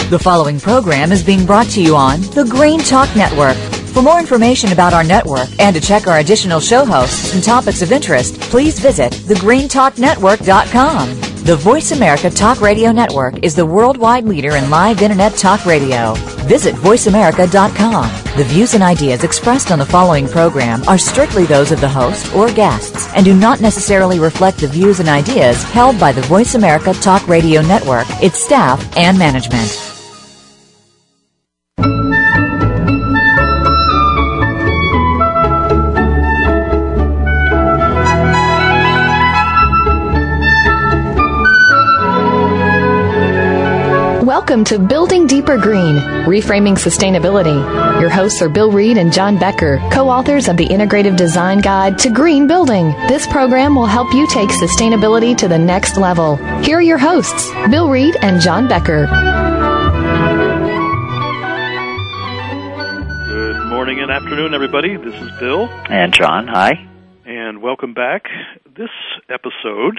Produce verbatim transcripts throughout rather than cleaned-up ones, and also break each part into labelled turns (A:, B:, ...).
A: The following program is being brought to you on the Green Talk Network. For more information about our network and to check our additional show hosts and topics of interest, please visit the green talk network dot com. The Voice America Talk Radio Network is the worldwide leader in live Internet talk radio. Visit voice america dot com. The views and ideas expressed on the following program are strictly those of the host or guests and do not necessarily reflect the views and ideas held by the Voice America Talk Radio Network, its staff, and management.
B: Welcome to Building Deeper Green, Reframing Sustainability. Your hosts are Bill Reed and John Becker, co-authors of the Integrative Design Guide to Green Building. This program will help you take sustainability to the next level. Here are your hosts, Bill Reed and John Becker.
C: Good morning and afternoon, everybody. This is Bill.
D: And John, hi.
C: And welcome back. This episode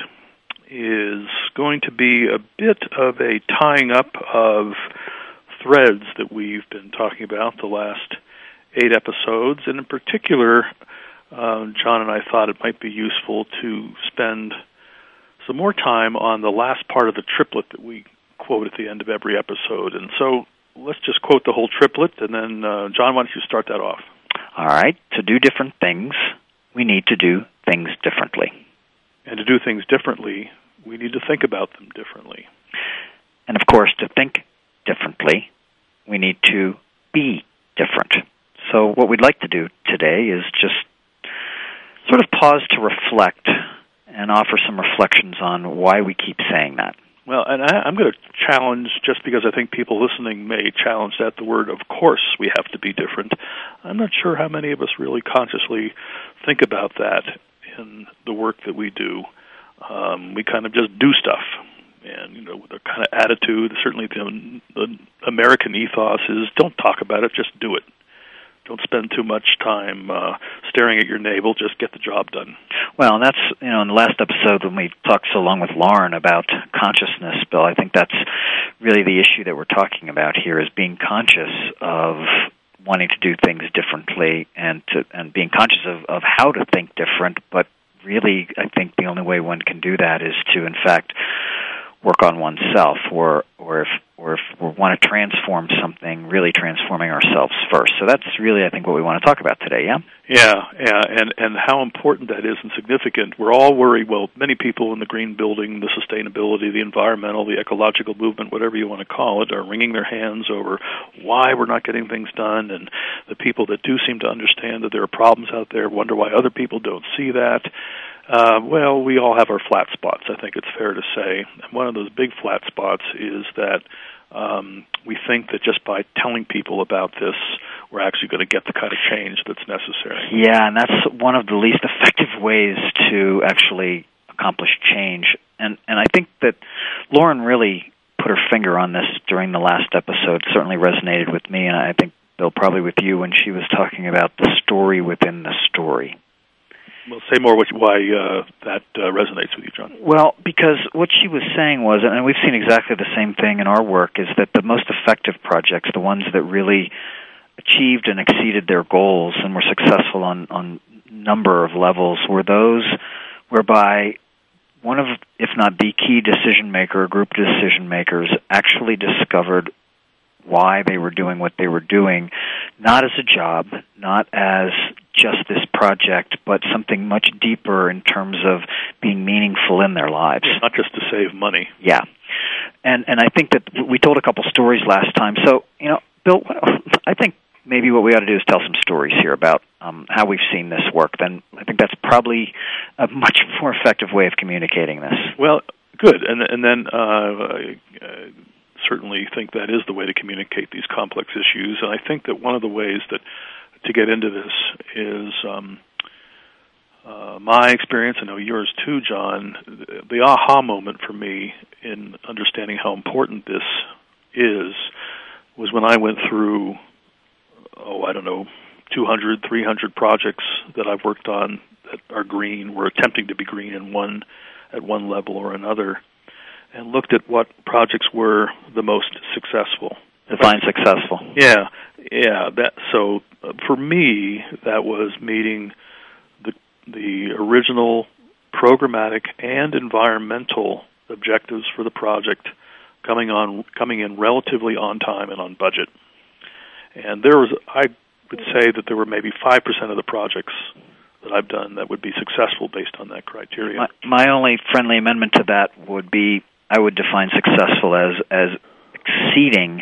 C: is going to be a bit of a tying up of threads that we've been talking about the last eight episodes. And in particular, uh, John and I thought it might be useful to spend some more time on the last part of the triplet that we quote at the end of every episode. And so let's just quote the whole triplet, and then, uh, John, why don't you start that off?
D: All right. To do different things, we need to do things differently.
C: And to do things differently, we need to think about them differently.
D: And, of course, to think differently, we need to be different. So what we'd like to do today is just sort of pause to reflect and offer some reflections on why we keep saying that.
C: Well, and I, I'm going to challenge, just because I think people listening may challenge that, the word, of course, we have to be different. I'm not sure how many of us really consciously think about that in the work that we do. Um, we kind of just do stuff, and, you know, with a kind of attitude, certainly the, the American ethos is don't talk about it, just do it. Don't spend too much time uh, staring at your navel, just get the job done.
D: Well, and that's, you know, in the last episode when we talked so long with Lauren about consciousness, Bill, I think that's really the issue that we're talking about here, is being conscious of wanting to do things differently and to and being conscious of, of how to think different. But really, I think the only way one can do that is to, in fact, work on oneself, or or if or if we want to transform something, really transforming ourselves first. So that's really, I think, what we want to talk about today, yeah?
C: Yeah, yeah, and, and how important that is and significant. We're all worried, well, many people in the green building, the sustainability, the environmental, the ecological movement, whatever you want to call it, are wringing their hands over why we're not getting things done, and the people that do seem to understand that there are problems out there wonder why other people don't see that. Uh, well, we all have our flat spots, I think it's fair to say. And one of those big flat spots is that um, we think that just by telling people about this, we're actually going to get the kind of change that's necessary.
D: Yeah, and that's one of the least effective ways to actually accomplish change. And and I think that Lauren really put her finger on this during the last episode. It certainly resonated with me, and I think, Bill, probably with you, when she was talking about the story within the story.
C: Well, say more what, why uh, that uh, resonates with you, John.
D: Well, because what she was saying was, and we've seen exactly the same thing in our work, is that the most effective projects, the ones that really achieved and exceeded their goals and were successful on on number of levels, were those whereby one of, if not the key decision maker, or group decision makers, actually discovered why they were doing what they were doing, not as a job, not as just this project, but something much deeper in terms of being meaningful in their lives.
C: Not just to save money.
D: Yeah. And and I think that we told a couple stories last time. So, you know, Bill, I think maybe what we ought to do is tell some stories here about um, how we've seen this work. Then I think that's probably a much more effective way of communicating this.
C: Well, good. And, and then uh, I uh, certainly think that is the way to communicate these complex issues. And I think that one of the ways that to get into this is um, uh, my experience, I know yours too, John, the aha moment for me in understanding how important this is was when I went through, oh, I don't know, two hundred, three hundred projects that I've worked on that are green, were attempting to be green in one at one level or another. and looked at what projects were the most successful.
D: Define successful.
C: Yeah, yeah. That so uh, for me, that was meeting the the original programmatic and environmental objectives for the project, coming on coming in relatively on time and on budget. And there was, I would say that there were maybe five percent of the projects that I've done that would be successful based on that criteria.
D: My, my only friendly amendment to that would be I would define successful as as exceeding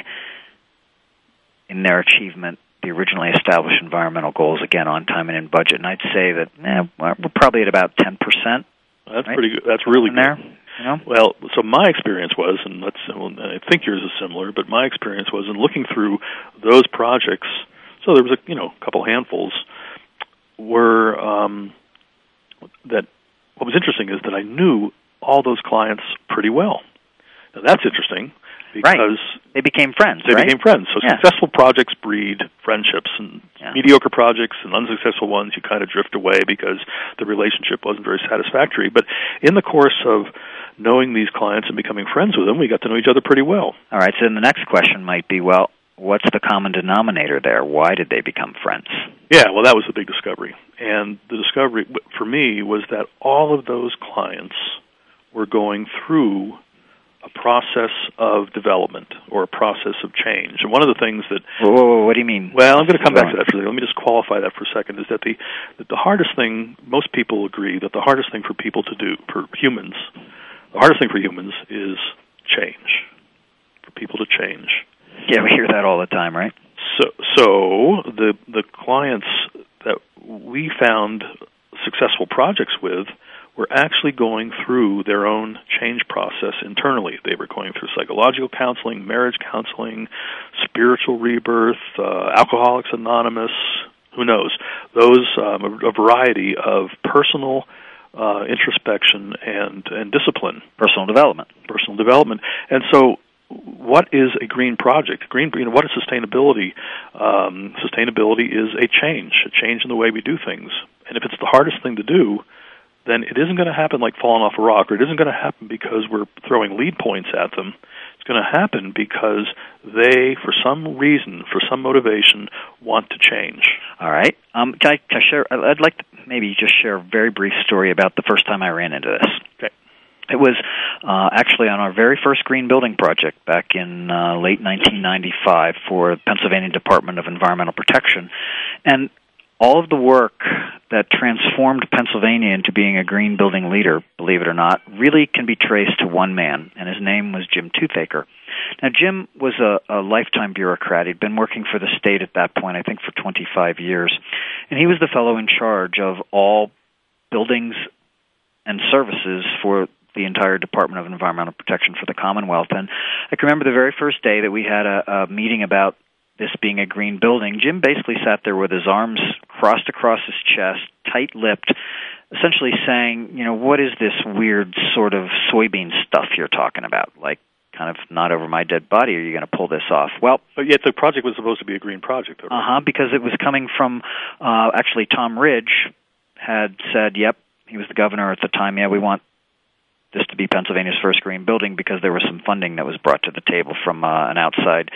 D: in their achievement the originally established environmental goals, again, on time and in budget. And I'd say that eh, we're probably at about ten percent.
C: That's
D: right?
C: pretty good. That's really
D: in
C: good.
D: There, you know?
C: Well, so my experience was, and let's, I think yours is similar, but my experience was in looking through those projects, so there was a you know a couple handfuls, were um, that what was interesting is that I knew all those clients pretty well. Now that's interesting because
D: right. they became friends.
C: They
D: right?
C: became friends. So
D: yeah.
C: successful projects breed friendships, and
D: yeah.
C: mediocre projects and unsuccessful ones you kind of drift away because the relationship wasn't very satisfactory. But in the course of knowing these clients and becoming friends with them, we got to know each other pretty well.
D: All right. So then the next question might be, well, what's the common denominator there? Why did they become friends?
C: Yeah, well, that was the big discovery. And the discovery for me was that all of those clients were going through a process of development or a process of change. And one of the things that...
D: Whoa, whoa, whoa, what do you mean?
C: Well, I'm going to come back to that for a second. Let me just qualify that for a second, is that the, that the hardest thing, most people agree that the hardest thing for people to do, for humans, the hardest thing for humans is change, for people to change.
D: Yeah, we hear that all the time, right?
C: So, so the the clients that we found successful projects with were actually going through their own change process internally. They were going through psychological counseling, marriage counseling, spiritual rebirth, uh, Alcoholics Anonymous, who knows? Those, um, a, a variety of personal uh, introspection and, and discipline.
D: Personal development.
C: Personal development. And so what is a green project? Green, you know, what is sustainability? Um, sustainability is a change, a change in the way we do things. And if it's the hardest thing to do, then it isn't going to happen like falling off a rock, or it isn't going to happen because we're throwing lead points at them. It's going to happen because they, for some reason, for some motivation, want to change.
D: All right. Um, can, I, can I share? I'd like to maybe just share a very brief story about the first time I ran into this.
C: Okay.
D: It was uh, actually on our very first green building project back in uh, late nineteen ninety-five for the Pennsylvania Department of Environmental Protection. And all of the work that transformed Pennsylvania into being a green building leader, believe it or not, really can be traced to one man, and his name was Jim Toothaker. Now, Jim was a, a lifetime bureaucrat. He'd been working for the state at that point, I think, for twenty-five years. And he was the fellow in charge of all buildings and services for the entire Department of Environmental Protection for the Commonwealth. And I can remember the very first day that we had a, a meeting about this being a green building. Jim basically sat there with his arms crossed across his chest, tight-lipped, essentially saying, you know, what is this weird sort of soybean stuff you're talking about? Like, kind of not over my dead body, are you going to pull this off? Well,
C: but yet the project was supposed to be a green project. Right?
D: Uh-huh, because it was coming from, uh, actually, Tom Ridge had said, yep, he was the governor at the time, yeah, we want this to be Pennsylvania's first green building because there was some funding that was brought to the table from uh, an outside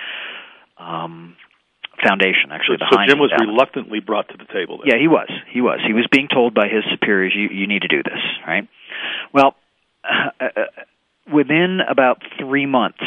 D: um, foundation, actually.
C: So,
D: the
C: so Jim was
D: endowment.
C: reluctantly brought to the table then.
D: Yeah, he was. He was. He was being told by his superiors, you, you need to do this, right? Well, uh, uh, within about three months,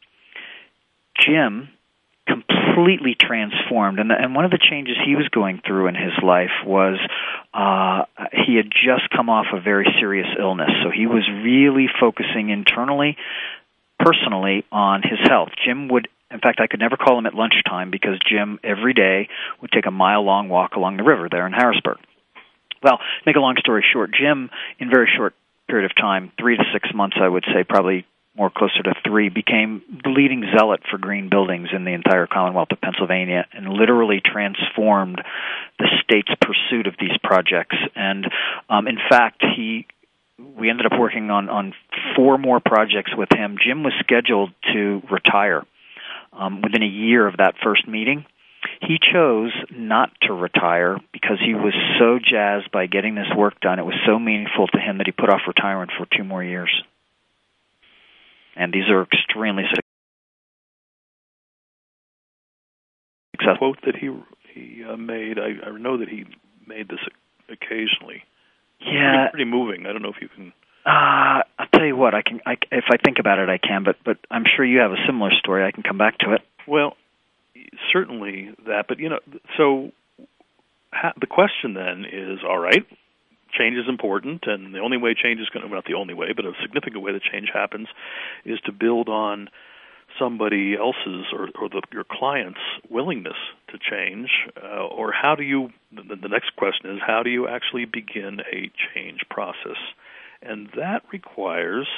D: Jim completely transformed. And, the, and one of the changes he was going through in his life was uh, he had just come off a very serious illness. So he was really focusing internally, personally, on his health. Jim would, in fact, I could never call him at lunchtime because Jim every day would take a mile-long walk along the river there in Harrisburg. Well, make a long story short, Jim, in a very short period of time, three to six months, I would say, probably more closer to three, became the leading zealot for green buildings in the entire Commonwealth of Pennsylvania and literally transformed the state's pursuit of these projects. And um, in fact, he we ended up working on, on four more projects with him. Jim was scheduled to retire um, within a year of that first meeting. He chose not to retire because he was so jazzed by getting this work done. It was so meaningful to him that he put off retirement for two more years. And these are extremely
C: successful. Quote that he he uh, made, I, I know that he made this occasionally.
D: Yeah.
C: Pretty, pretty moving. I don't know if you can...
D: Uh, I'll tell you what, I can. I, if I think about it, I can, but, but I'm sure you have a similar story. I can come back to it.
C: Well, certainly that, but, you know, so ha- the question then is, all right, change is important, and the only way change is going to, well, not the only way, but a significant way that change happens is to build on somebody else's or, or the, your client's willingness to change, uh, or how do you, the, the next question is, how do you actually begin a change process? And that requires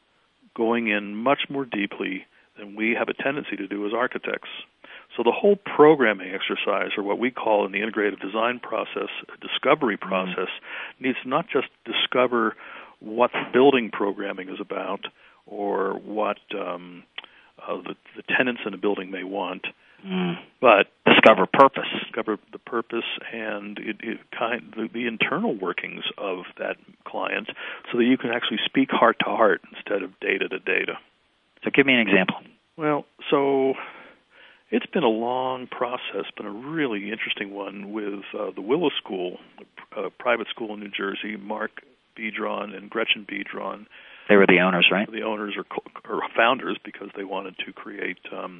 C: going in much more deeply than we have a tendency to do as architects. So the whole programming exercise, or what we call in the integrative design process, a discovery process, mm-hmm. needs to not just discover what the building programming is about or what um, uh, the, the tenants in a building may want,
D: mm.
C: but
D: discover purpose.
C: Discover the purpose and it, it kind the, the internal workings of that client, so that you can actually speak heart to heart instead of data to data.
D: So, give me an example.
C: Well, so it's been a long process, been a really interesting one with uh, the Willow School, a private school in New Jersey. Mark Biedron and Gretchen Biedron.
D: They were the owners, right?
C: The owners or, or founders, because they wanted to create um,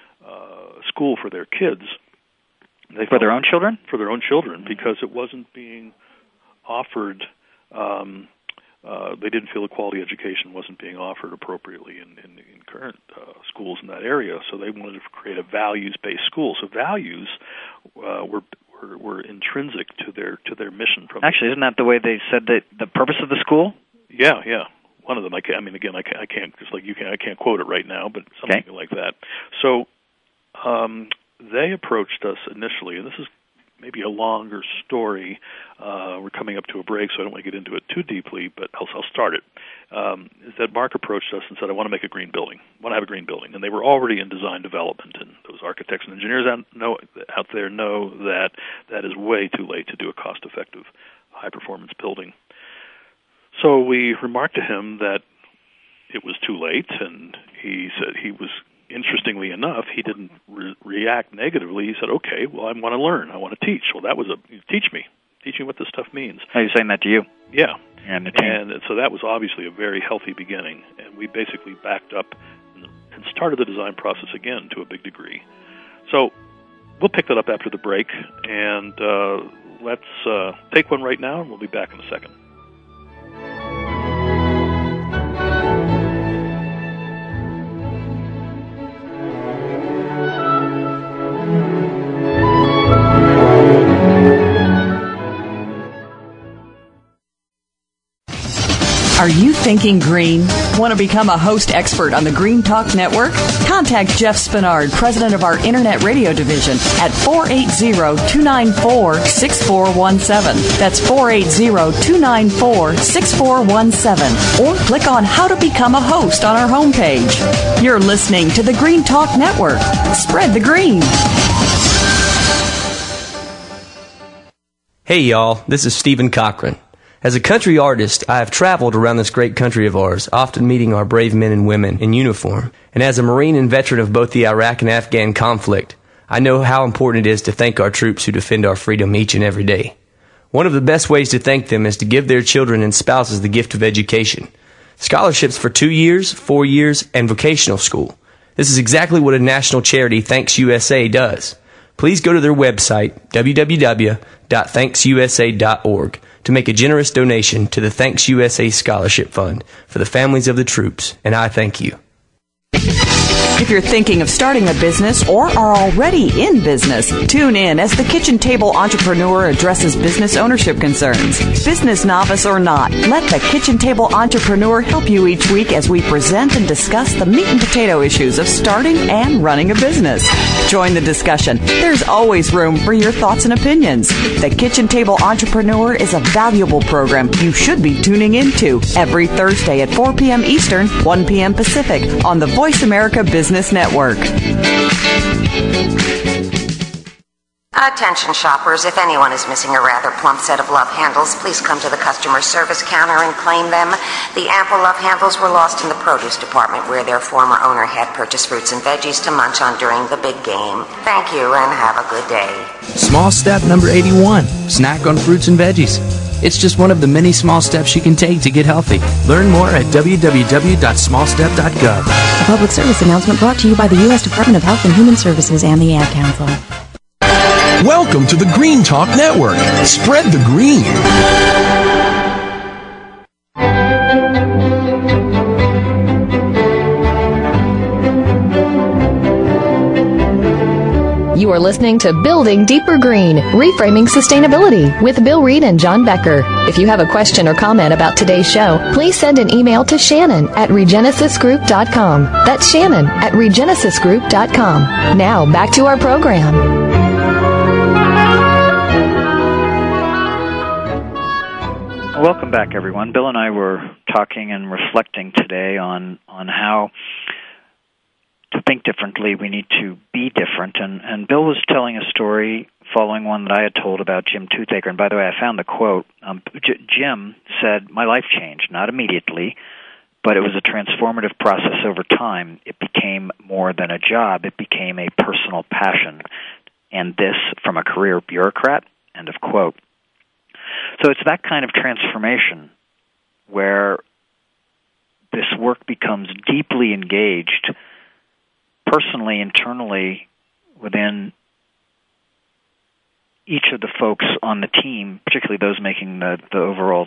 C: uh, a school for their kids. They
D: for their own children?
C: For their own children, because it wasn't being offered. Um, uh, they didn't feel the quality education wasn't being offered appropriately in, in, in current uh, schools in that area. So they wanted to create a values-based school. So values uh, were, were were intrinsic to their to their mission. From
D: Actually, isn't that the way they said that the purpose of the school?
C: Yeah, yeah. One of them. I, can't, I mean, again, I can't, I can't just like you can. I can't quote it right now, but something
D: okay.
C: like that. So. Um, they approached us initially, and this is maybe a longer story. Uh, we're coming up to a break, so I don't want to get into it too deeply, but I'll, I'll start it. Um, is that Mark approached us and said, I want to make a green building. I want to have a green building. And they were already in design development, and those architects and engineers out, know, out there know that that is way too late to do a cost-effective, high-performance building. So we remarked to him that it was too late, and he said he was... Interestingly enough, he didn't re- react negatively. He said, okay, well, I want to learn. I want to teach. Well, that was a, teach me. Teach me what this stuff means.
D: Are you saying that to you?
C: Yeah.
D: And the team.
C: And so that was obviously a very healthy beginning. And we basically backed up and started the design process again to a big degree. So we'll pick that up after the break. And uh, let's uh, take one right now, and we'll be back in a second.
E: Are you thinking green? Want to become a host expert on the Green Talk Network? Contact Jeff Spinard, president of our Internet Radio Division, at four eight zero, two nine four, six four one seven. That's four eight zero, two nine four, six four one seven. Or click on How to Become a Host on our homepage. You're listening to the Green Talk Network. Spread the green.
F: Hey, y'all. This is Stephen Cochran. As a country artist, I have traveled around this great country of ours, often meeting our brave men and women in uniform. And as a Marine and veteran of both the Iraq and Afghan conflict, I know how important it is to thank our troops who defend our freedom each and every day. One of the best ways to thank them is to give their children and spouses the gift of education. Scholarships for two years, four years, and vocational school. This is exactly what a national charity, Thanks U S A, does. Please go to their website, w w w dot thanks u s a dot org, to make a generous donation to the Thanks U S A Scholarship Fund for the families of the troops, and I thank you.
E: If you're thinking of starting a business or are already in business, tune in as the Kitchen Table Entrepreneur addresses business ownership concerns. Business novice or not, let the Kitchen Table Entrepreneur help you each week as we present and discuss the meat and potato issues of starting and running a business. Join the discussion. There's always room for your thoughts and opinions. The Kitchen Table Entrepreneur is a valuable program you should be tuning into every Thursday at four p.m. Eastern, one p.m. Pacific on the Voice America Business Network.
G: Attention shoppers, if anyone is missing a rather plump set of love handles, please come to the customer service counter and claim them. The ample love handles were lost in the produce department where their former owner had purchased fruits and veggies to munch on during the big game. Thank you and have a good day.
H: Small step number eighty-one, snack on fruits and veggies. It's just one of the many small steps you can take to get healthy. Learn more at w w w dot small step dot gov.
I: A public service announcement brought to you by the U S Department of Health and Human Services and the Ad Council.
J: Welcome to the Green Talk Network. Spread the green.
B: You are listening to Building Deeper Green, Reframing Sustainability with Bill Reed and John Becker. If you have a question or comment about today's show, please send an email to Shannon at regenesis group dot com. That's Shannon at regenesis group dot com. Now, back to our program.
D: Welcome back, everyone. Bill and I were talking and reflecting today on, on how to think differently, we need to be different. And, and Bill was telling a story following one that I had told about Jim Toothaker. And by the way, I found the quote. Um, J- Jim said, "My life changed, not immediately, but it was a transformative process over time. It became more than a job. It became a personal passion. And this from a career bureaucrat," end of quote. So it's that kind of transformation where this work becomes deeply engaged personally, internally, within each of the folks on the team, particularly those making the, the overall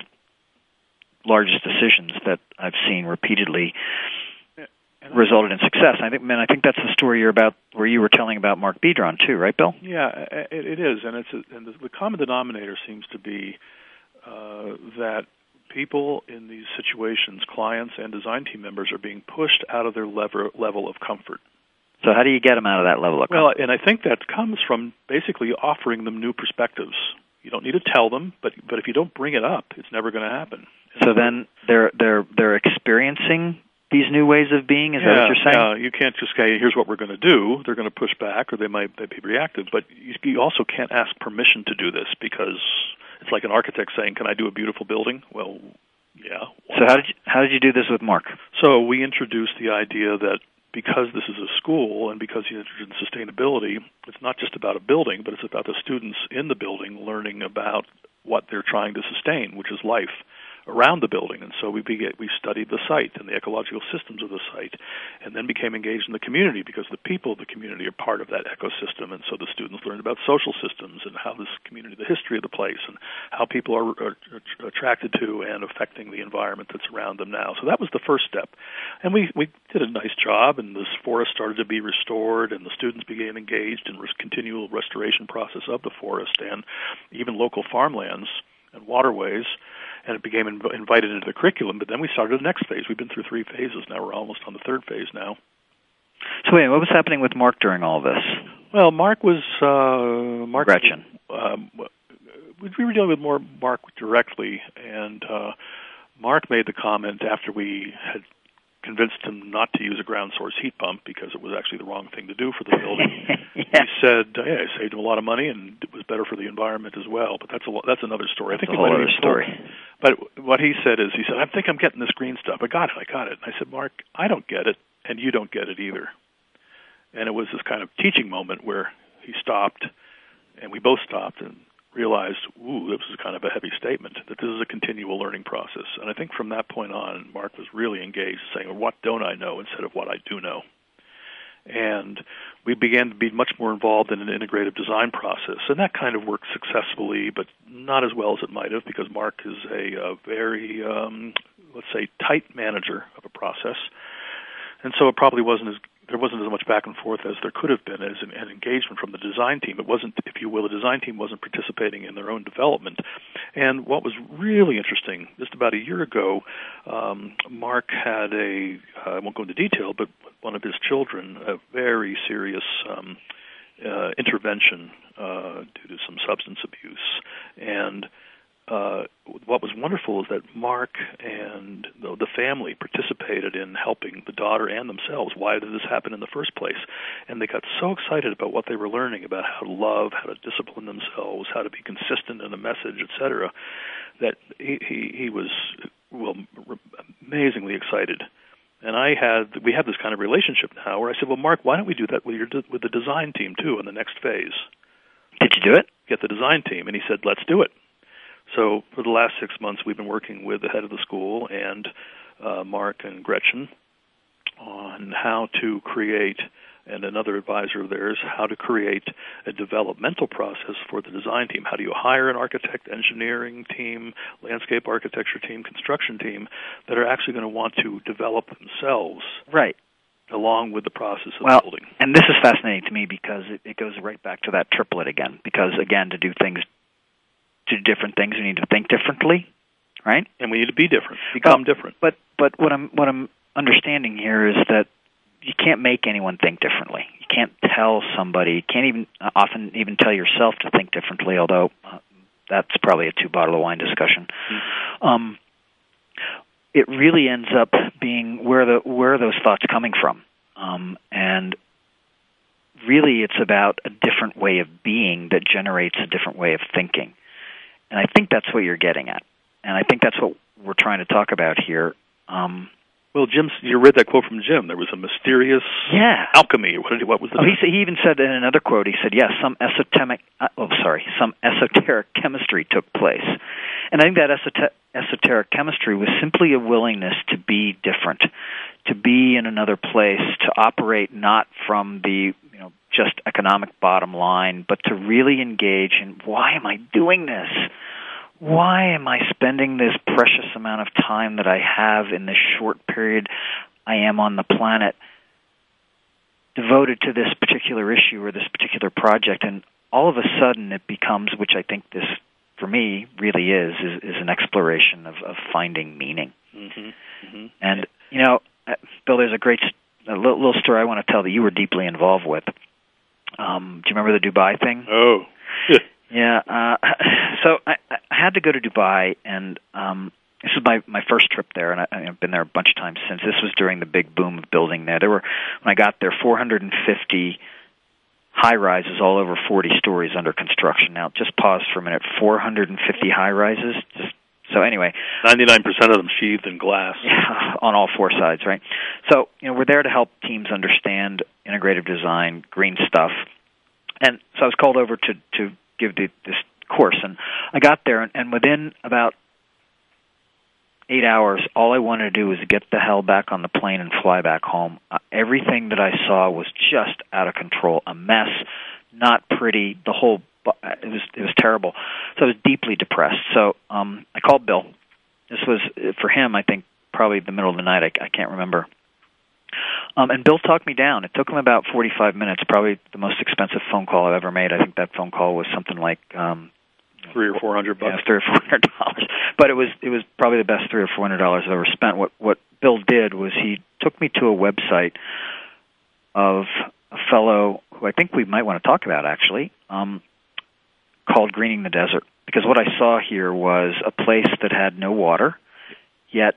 D: largest decisions that I've seen repeatedly yeah, resulted in success. I think, man, I think that's the story you're about, where you were telling about Mark Biedron too, right, Bill?
C: Yeah, it, it is, and it's a, and the, the common denominator seems to be uh, that people in these situations, clients and design team members, are being pushed out of their lever, level of comfort.
D: So how do you get them out of that level of comfort?
C: Well, and I think that comes from basically offering them new perspectives. You don't need to tell them, but but if you don't bring it up, it's never going to happen.
D: So then they're they're they're experiencing these new ways of being. Is
C: yeah,
D: that what you're saying?
C: Yeah, you can't just say, "Here's what we're going to do." They're going to push back, or they might be reactive. But you, you also can't ask permission to do this, because it's like an architect saying, "Can I do a beautiful building?" Well, yeah.
D: So how did you, how did you do this with Mark?
C: So we introduced the idea that, because this is a school and because you're interested in sustainability, it's not just about a building, but it's about the students in the building learning about what they're trying to sustain, which is life around the building. And so we began, we studied the site and the ecological systems of the site, and then became engaged in the community, because the people of the community are part of that ecosystem. And so the students learned about social systems and how this community, the history of the place, and how people are, are, are attracted to and affecting the environment that's around them now. So that was the first step. And we, we did a nice job, and this forest started to be restored, and the students became engaged in this continual restoration process of the forest and even local farmlands and waterways. And it became inv- invited into the curriculum, but then we started the next phase. We've been through three phases now. We're almost on the third phase now.
D: So wait, what was happening with Mark during all this?
C: Well, Mark was... Uh, Mark,
D: Gretchen.
C: Um, we were dealing with more Mark directly, and uh, Mark made the comment after we had convinced him not to use a ground source heat pump because it was actually the wrong thing to do for the building.
D: yeah.
C: He said, yeah, it saved him a lot of money, and it was better for the environment as well. But that's a that's another story. I think
D: that's a whole other story.
C: But what he said is, he said, I think I'm getting this green stuff. I got it, I got it. And I said, Mark, I don't get it, and you don't get it either. And it was this kind of teaching moment where he stopped, and we both stopped and realized, ooh, this is kind of a heavy statement, that this is a continual learning process. And I think from that point on, Mark was really engaged, saying, well, what don't I know instead of what I do know. And we began to be much more involved in an integrative design process. And that kind of worked successfully, but not as well as it might have, because Mark is a, a very, um, let's say, tight manager of a process. And so it probably wasn't as there wasn't as much back and forth as there could have been as an, an engagement from the design team. It wasn't, if you will, the design team wasn't participating in their own development. And what was really interesting, just about a year ago, um, Mark had a, uh, I won't go into detail, but one of his children, a very serious um, uh, intervention uh, due to some substance abuse. And uh, what was wonderful is that Mark and the, the family participated in helping the daughter and themselves. Why did this happen in the first place? And they got so excited about what they were learning about how to love, how to discipline themselves, how to be consistent in a message, et cetera, that he, he, he was, well, amazingly excited. And I had, we have this kind of relationship now where I said, well, Mark, why don't we do that with your with the design team, too, in the next phase?
D: Did you do it?
C: Get the design team. And he said, let's do it. So for the last six months, we've been working with the head of the school and uh, Mark and Gretchen on how to create, and another advisor of theirs, how to create a developmental process for the design team. How do you hire an architect, engineering team, landscape architecture team, construction team that are actually going to want to develop themselves?
D: Right.
C: Along with the process of
D: well,
C: building.
D: And this is fascinating to me because it, it goes right back to that triplet again. Because, again, to do things, to do different things, we need to think differently, right?
C: And we need to be different, become
D: well,
C: different.
D: But but what I'm what I'm understanding here is that you can't make anyone think differently. You can't tell somebody. You can't even uh, often even tell yourself to think differently. Although uh, that's probably a two bottle of wine discussion. Mm-hmm. Um, it really ends up being where the where are those thoughts coming from, um, and really it's about a different way of being that generates a different way of thinking. And I think that's what you're getting at, and I think that's what we're trying to talk about here. Um,
C: well, Jim, you read that quote from Jim. There was a mysterious
D: yeah.
C: alchemy. What, did, what was the?
D: Oh, he, said, he even said in another quote. He said, "Yes, some esoteric. Uh, oh, sorry, some esoteric chemistry took place." And I think that esoter- esoteric chemistry was simply a willingness to be different, to be in another place, to operate not from the you know just economic bottom line, but to really engage in why am I doing this? Why am I spending this precious amount of time that I have in this short period I am on the planet devoted to this particular issue or this particular project? And all of a sudden it becomes, which I think this, for me, really is, is, is an exploration of, of finding meaning.
C: Mm-hmm. Mm-hmm.
D: And, you know, Bill, there's a great a little, little story I want to tell that you were deeply involved with. Um, do you remember the Dubai thing?
C: Oh,
D: yeah. Uh, so I, I had to go to Dubai, and um, this was my, my first trip there, and I, I've been there a bunch of times since. This was during the big boom of building there. There were, when I got there, four hundred fifty high-rises all over forty stories under construction. Now, just pause for a minute. four hundred fifty high-rises? Just So anyway.
C: ninety-nine percent of them sheathed in glass.
D: Yeah, on all four sides, right? So, you know, we're there to help teams understand integrative design, green stuff. And so I was called over to, to give the, this course. And I got there, and, and within about eight hours, all I wanted to do was get the hell back on the plane and fly back home. Uh, everything that I saw was just out of control, a mess, not pretty, the whole It was it was terrible. So I was deeply depressed. So um, I called Bill. This was, for him, I think, probably the middle of the night. I, I can't remember. Um, and Bill talked me down. It took him about forty-five minutes, probably the most expensive phone call I've ever made. I think that phone call was something like... Um,
C: three or four hundred bucks.
D: Yeah, three or four hundred dollars. But it was it was probably the best three or four hundred dollars I've ever spent. What what Bill did was he took me to a website of a fellow who I think we might want to talk about, actually, um, called Greening the Desert. Because what I saw here was a place that had no water, yet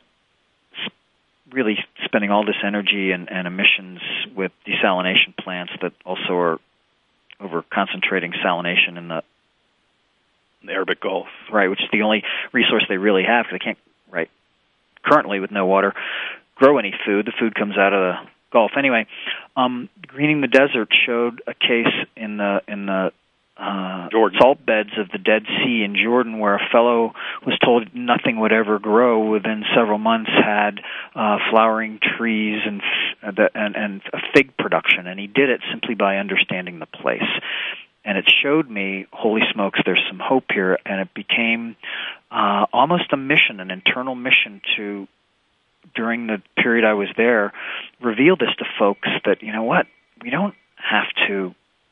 D: really spending all this energy and, and emissions with desalination plants that also are over concentrating salination in the
C: the Arabic Gulf.
D: Right, which is the only resource they really have, because they can't, right, currently with no water, grow any food. The food comes out of the Gulf. Anyway, um, Greening the Desert showed a case in the in the uh, salt beds of the Dead Sea in Jordan where a fellow was told nothing would ever grow. Within several months had uh, flowering trees and, f- and, and a fig production, and he did it simply by understanding the place. And it showed me, holy smokes, there's some hope here. And it became uh, almost a mission, an internal mission to, during the period I was there, reveal this to folks that, you know what, we don't have to,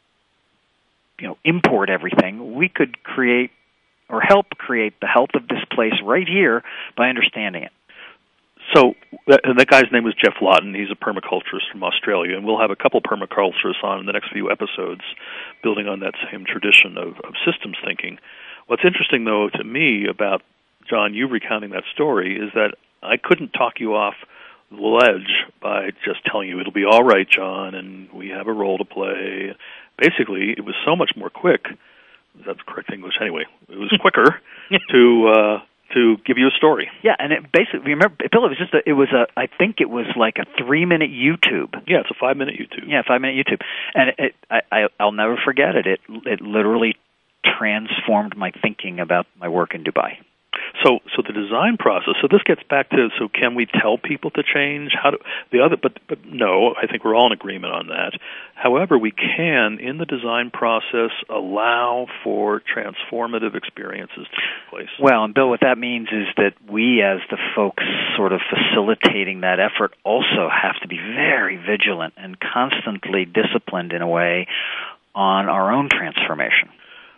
D: you know, import everything. We could create or help create the health of this place right here by understanding it.
C: So that, that guy's name was Jeff Lawton. He's a permaculturist from Australia, and we'll have a couple permaculturists on in the next few episodes building on that same tradition of, of systems thinking. What's interesting, though, to me about, John, you recounting that story is that I couldn't talk you off the ledge by just telling you it'll be all right, John, and we have a role to play. Basically, it was so much more quick. That's correct English anyway. It was quicker to uh, to give you a story.
D: Yeah, and it basically, remember, Bill, it was just a, it was a, I think it was like a three-minute YouTube.
C: Yeah, it's a five-minute YouTube.
D: Yeah, five-minute YouTube. And it, it I, I, I'll never forget it. It it literally transformed my thinking about my work in Dubai.
C: So, so the design process. So this gets back to. So, can we tell people to change? How do the other? But, but no. I think we're all in agreement on that. However, we can, in the design process, allow for transformative experiences to take place.
D: Well, and Bill, what that means is that we, as the folks sort of facilitating that effort, also have to be very vigilant and constantly disciplined in a way on our own transformation.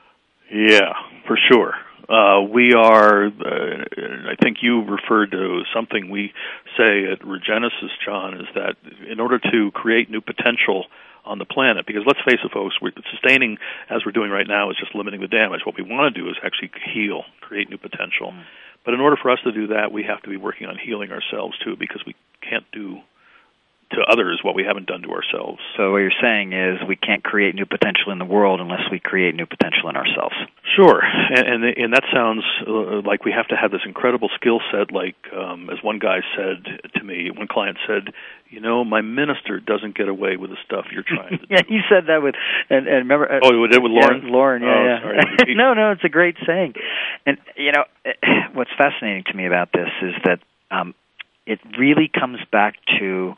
C: Yeah, for sure. Uh, we are, uh, I think you referred to something we say at Regenesis, John, is that in order to create new potential on the planet, because let's face it, folks, we're sustaining, as we're doing right now, is just limiting the damage. What we want to do is actually heal, create new potential. Mm. But in order for us to do that, we have to be working on healing ourselves, too, because we can't do to others what we haven't done to ourselves.
D: So what you're saying is we can't create new potential in the world unless we create new potential in ourselves.
C: Sure, and and, and that sounds uh, like we have to have this incredible skill set, like um, as one guy said to me, one client said, you know, my minister doesn't get away with the stuff you're trying to
D: yeah,
C: do.
D: you said that with, and, and remember... Uh,
C: oh, you did with Lauren?
D: Yeah, Lauren, yeah,
C: oh,
D: yeah.
C: Sorry,
D: no, no, it's a great saying. And, you know, what's fascinating to me about this is that um, it really comes back to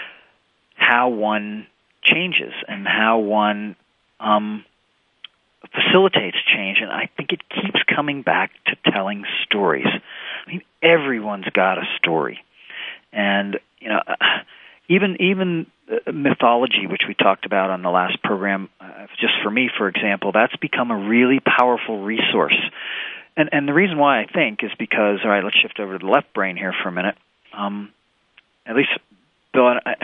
D: how one changes and how one um, facilitates change, and I think it keeps coming back to telling stories. I mean, everyone's got a story, and you know, even even uh, mythology, which we talked about on the last program, uh, just for me, for example, that's become a really powerful resource. And and the reason why I think is because, all right, let's shift over to the left brain here for a minute. Um, at least, Bill, I,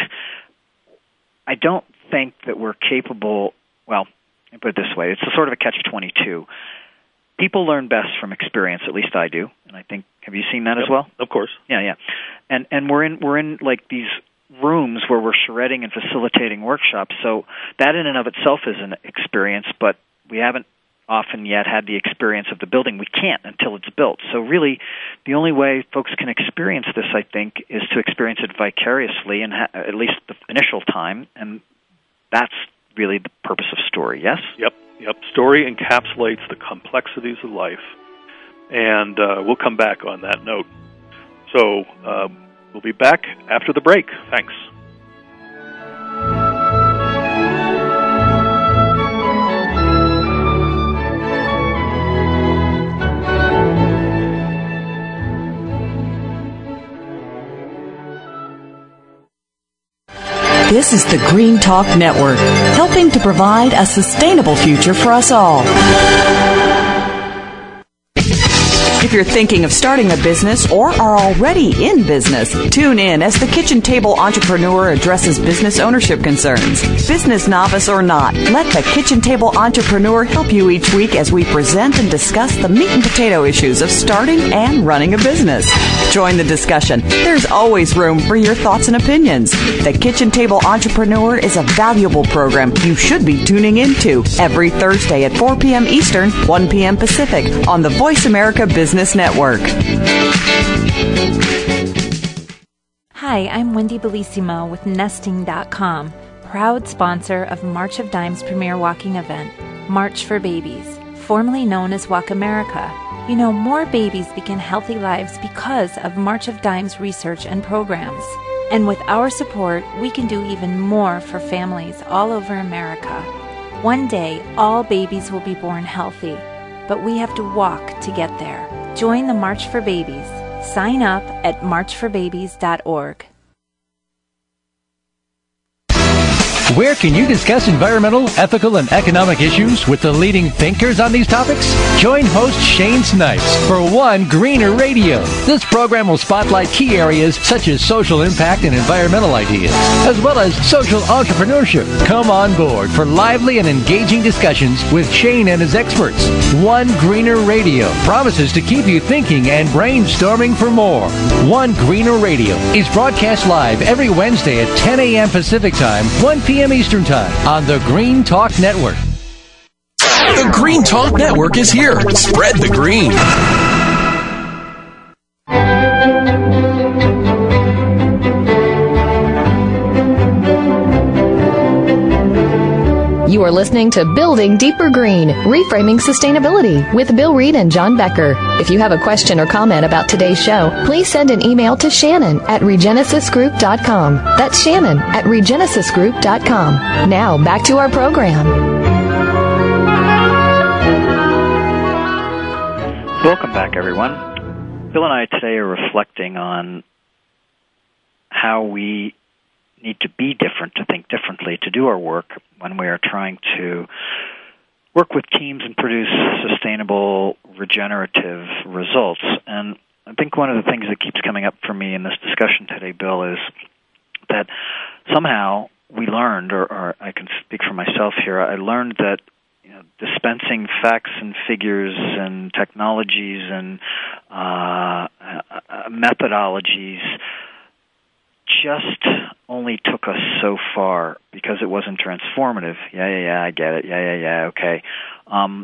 D: I don't think that we're capable, well, let me put it this way, it's a sort of a catch twenty-two. People learn best from experience, at least I do, and I think, have you seen that
C: yep,
D: as well?
C: Of course.
D: Yeah, yeah. And and we're in we're in like these rooms where we're shredding and facilitating workshops, so that in and of itself is an experience, but we haven't often yet had the experience of the building. We can't until it's built. So really, the only way folks can experience this, I think, is to experience it vicariously, and ha- at least the initial time, and that's really the purpose of story, yes?
C: Yep, yep. Story encapsulates the complexities of life, and uh, we'll come back on that note. So uh, we'll be back after the break. Thanks.
E: This is the Green Talk Network, helping to provide a sustainable future for us all. If you're thinking of starting a business or are already in business, tune in as the Kitchen Table Entrepreneur addresses business ownership concerns. Business novice or not, let the Kitchen Table Entrepreneur help you each week as we present and discuss the meat and potato issues of starting and running a business. Join the discussion. There's always room for your thoughts and opinions. The Kitchen Table Entrepreneur is a valuable program you should be tuning into every Thursday at four p.m. Eastern, one p.m. Pacific on the Voice America Business Network.
K: Hi, I'm Wendy Bellissimo with Nesting dot com, proud sponsor of March of Dimes' premier walking event, March for Babies, formerly known as Walk America. You know, more babies begin healthy lives because of March of Dimes research and programs. And with our support, we can do even more for families all over America. One day, all babies will be born healthy, but we have to walk to get there. Join the March for Babies. Sign up at march for babies dot org.
L: Where can you discuss environmental, ethical, and economic issues with the leading thinkers on these topics? Join host Shane Snipes for One Greener Radio. This program will spotlight key areas such as social impact and environmental ideas, as well as social entrepreneurship. Come on board for lively and engaging discussions with Shane and his experts. One Greener Radio promises to keep you thinking and brainstorming for more. One Greener Radio is broadcast live every Wednesday at ten a.m. Pacific Time, one p.m. Eastern Time on the Green Talk Network.
J: The Green Talk Network is here. Spread the green.
B: You are listening to Building Deeper Green, Reframing Sustainability with Bill Reed and John Becker. If you have a question or comment about today's show, please send an email to Shannon at regenesis group dot com. That's Shannon at regenesis group dot com. Now, back to our program.
D: Welcome back, everyone. Bill and I today are reflecting on how we need to be different, to think differently, to do our work when we are trying to work with teams and produce sustainable, regenerative results. And I think one of the things that keeps coming up for me in this discussion today, Bill, is that somehow we learned, or, or I can speak for myself here, I learned that you know, dispensing facts and figures and technologies and uh, methodologies just only took us so far because it wasn't transformative. Yeah, yeah, yeah, I get it. Yeah, yeah, yeah, okay. Um,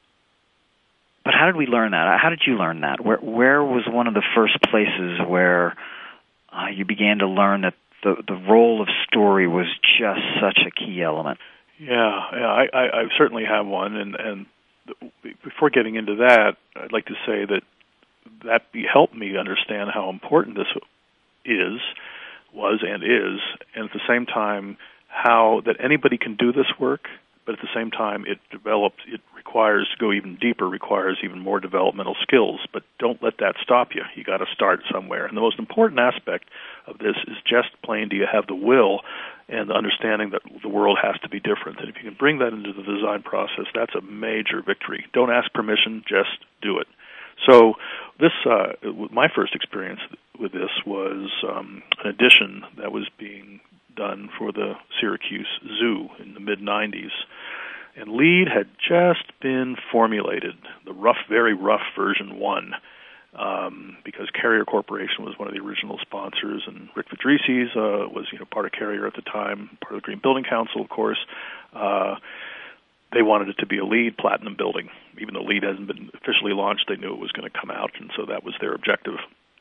D: but how did we learn that? How did you learn that? Where where was one of the first places where uh, you began to learn that the the role of story was just such a key element?
C: Yeah, yeah, I, I, I certainly have one, and, and before getting into that, I'd like to say that that be, helped me understand how important this is, was and is, and at the same time, how that anybody can do this work, but at the same time, it develops, it requires to go even deeper, requires even more developmental skills, but don't let that stop you. You got to start somewhere, and the most important aspect of this is just plain, do you have the will and the understanding that the world has to be different, and if you can bring that into the design process, that's a major victory. Don't ask permission, just do it. So this, uh, my first experience with this was um, an addition that was being done for the Syracuse Zoo in the mid nineties. And LEED had just been formulated, the rough, very rough version one, um, because Carrier Corporation was one of the original sponsors, and Rick Vidrices uh, was you know part of Carrier at the time, part of the Green Building Council, of course. Uh, They wanted it to be a LEED Platinum building. Even though LEED hasn't been officially launched, they knew it was going to come out, and so that was their objective.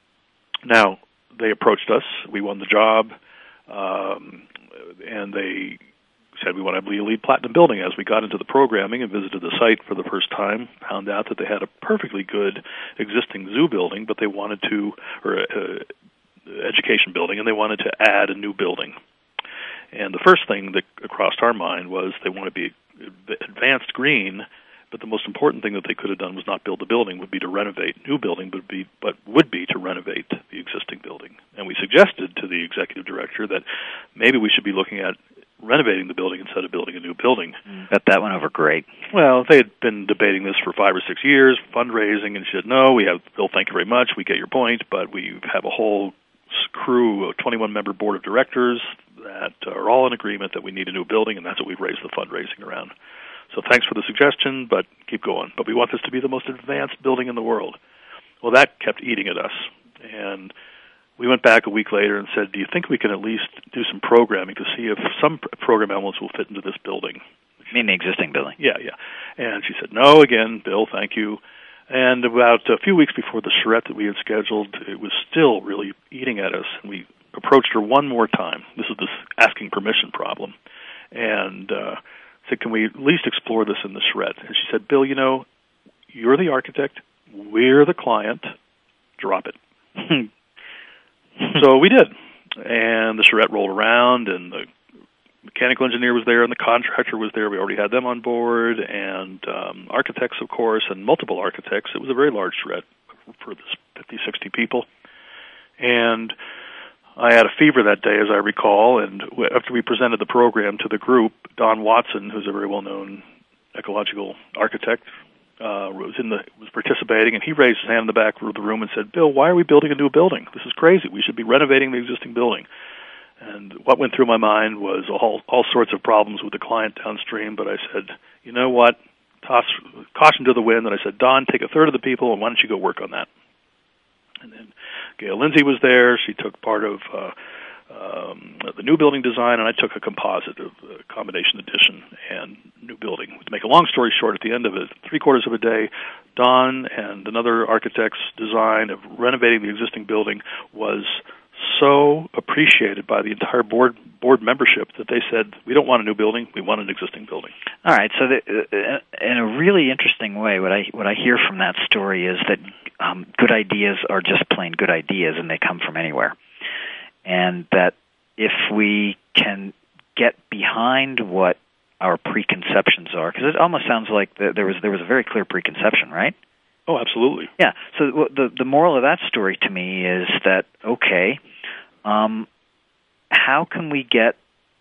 C: Now, they approached us. We won the job, um, and they said we want to be a LEED Platinum building. As we got into the programming and visited the site for the first time, found out that they had a perfectly good existing zoo building, but they wanted to, or uh, education building, and they wanted to add a new building. And the first thing that crossed our mind was they want to be advanced green, but the most important thing that they could have done was not build the building, would be to renovate. New building would be, but would be to renovate the existing building. And we suggested to the executive director that maybe we should be looking at renovating the building instead of building a new building.
D: Bet that went over great.
C: Well, they had been debating this for five or six years, fundraising, and she said, no, we have, Bill, thank you very much, we get your point, but we have a whole crew, a twenty-one member board of directors that are all in agreement that we need a new building, and that's what we've raised the fundraising around. So thanks for the suggestion, but keep going. But we want this to be the most advanced building in the world. Well, that kept eating at us. And we went back a week later and said, do you think we can at least do some programming to see if some program elements will fit into this building?
D: You mean the existing building?
C: Yeah, yeah. And she said, no, again, Bill, thank you. And about a few weeks before the charrette that we had scheduled, it was still really eating at us. And we approached her one more time. This is this asking permission problem. And uh, said, can we at least explore this in the charrette? And she said, Bill, you know, you're the architect. We're the client. Drop it. So we did. And the charrette rolled around, and the mechanical engineer was there, and the contractor was there. We already had them on board, and um, architects, of course, and multiple architects. It was a very large charrette for this fifty, sixty people. And I had a fever that day, as I recall, and after we presented the program to the group, Don Watson, who's a very well-known ecological architect, uh, was in the was participating, and he raised his hand in the back of the room and said, "Bill, why are we building a new building? This is crazy. We should be renovating the existing building." And what went through my mind was all all sorts of problems with the client downstream, but I said, you know what, toss caution to the wind, and I said, Don, take a third of the people, and why don't you go work on that? And then Gail Lindsay was there. She took part of uh, um, the new building design, and I took a composite of uh, combination addition and new building. To make a long story short, at the end of it, three quarters of a day, Don and another architect's design of renovating the existing building was so appreciated by the entire board board membership that they said, we don't want a new building, we want an existing building.
D: All right, so the, uh, in a really interesting way, what I what I hear from that story is that um, good ideas are just plain good ideas, and they come from anywhere. And that if we can get behind what our preconceptions are, because it almost sounds like the, there was there was a very clear preconception, right?
C: Oh, absolutely.
D: Yeah. So the the moral of that story to me is that, okay, um, how can we get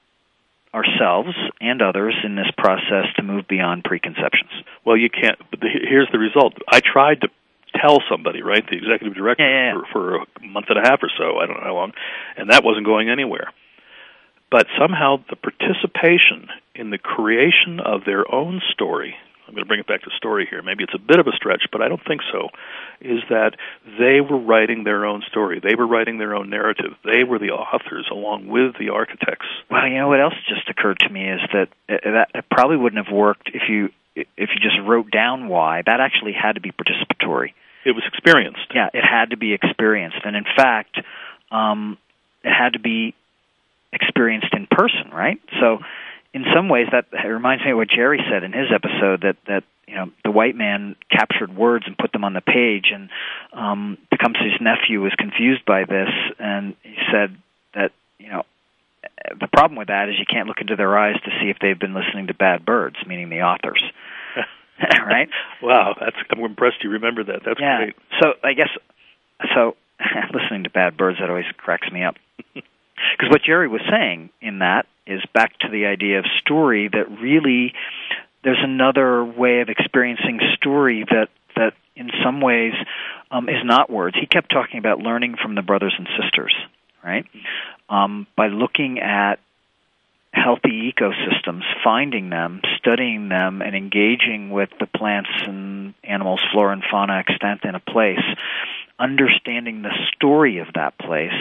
D: ourselves and others in this process to move beyond preconceptions?
C: Well, you can't. But the, here's the result. I tried to tell somebody, right, the executive director,
D: yeah, yeah, yeah.
C: For, for a month and a half or so, I don't know how long, and that wasn't going anywhere. But somehow the participation in the creation of their own story, I'm going to bring it back to story here, maybe it's a bit of a stretch, but I don't think so, is that they were writing their own story. They were writing their own narrative. They were the authors along with the architects.
D: Well, you know what else just occurred to me is that that it probably wouldn't have worked if you if you just wrote down why. That actually had to be participatory.
C: It was experienced.
D: Yeah, it had to be experienced. And in fact, um, it had to be experienced in person, right? So in some ways, that reminds me of what Jerry said in his episode, that, that you know the white man captured words and put them on the page, and um, Tecumseh's nephew was confused by this, and he said that, you know, the problem with that is you can't look into their eyes to see if they've been listening to Bad Birds, meaning the authors. Right?
C: Wow, that's I'm impressed you remember that. That's
D: yeah.
C: great.
D: So I guess, so listening to Bad Birds, that always cracks me up. Because what Jerry was saying in that is back to the idea of story, that really there's another way of experiencing story that, that in some ways um, is not words. He kept talking about learning from the brothers and sisters, right? Um, by looking at healthy ecosystems, finding them, studying them, and engaging with the plants and animals, flora and fauna extant in a place, understanding the story of that place